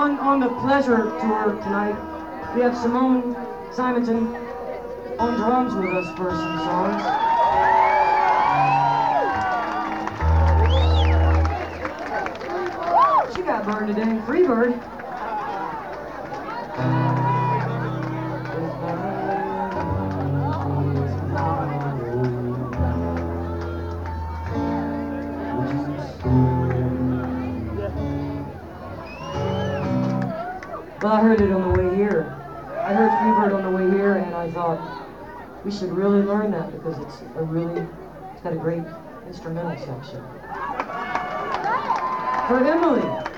on the Pleasure Tour tonight, we have Simone Simonton on drums with us for some songs. She got burned today. Free bird. Well, I heard it on the way here. I heard Freebird on the way here, and I thought we should really learn that because it's got a great instrumental section. For Emily.